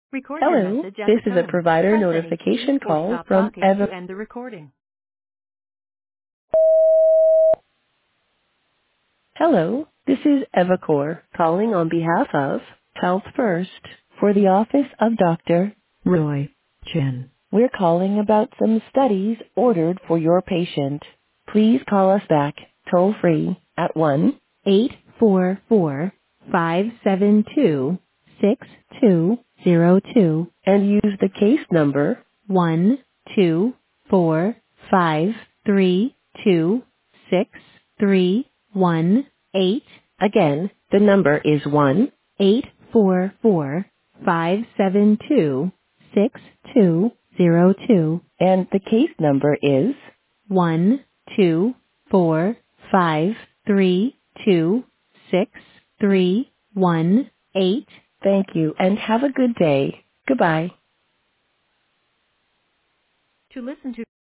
Record your Hello, message at this the is a tone. provider Press any key notification or call stop from talking Eva. to end the recording. Hello, this is Evacor calling on behalf of Health First for the office of Dr. Roy Chen. We're calling about some studies ordered for your patient. Please call us back toll free at 1-844-572-6202 and use the case number 124532631. Again, the number is 1-844-572-6202 and the case number is 124532631. Thank you and have a good day. Goodbye. To listen to